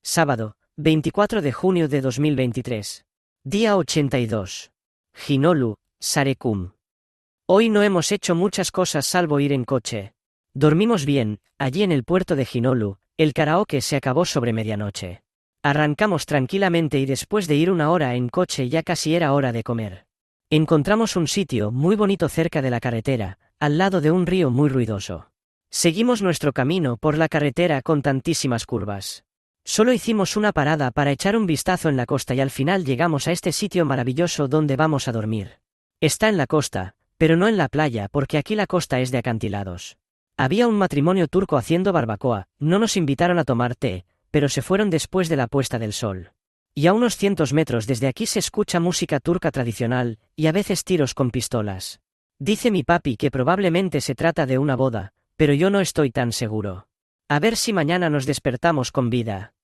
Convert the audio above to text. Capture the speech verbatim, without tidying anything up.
Sábado, veinticuatro de junio de dos mil veintitrés. Día ochenta y dos. Hinolu, Sarekum. Hoy no hemos hecho muchas cosas salvo ir en coche. Dormimos bien, allí en el puerto de Hinolu. El karaoke se acabó sobre medianoche. Arrancamos tranquilamente y después de ir una hora en coche ya casi era hora de comer. Encontramos un sitio muy bonito cerca de la carretera, al lado de un río muy ruidoso. Seguimos nuestro camino por la carretera con tantísimas curvas. Solo hicimos una parada para echar un vistazo en la costa y al final llegamos a este sitio maravilloso donde vamos a dormir. Está en la costa, pero no en la playa porque aquí la costa es de acantilados. Había un matrimonio turco haciendo barbacoa, no nos invitaron a tomar té, pero se fueron después de la puesta del sol. Y a unos cientos metros desde aquí se escucha música turca tradicional, y a veces tiros con pistolas. Dice mi papi que probablemente se trata de una boda, pero yo no estoy tan seguro. A ver si mañana nos despertamos con vida.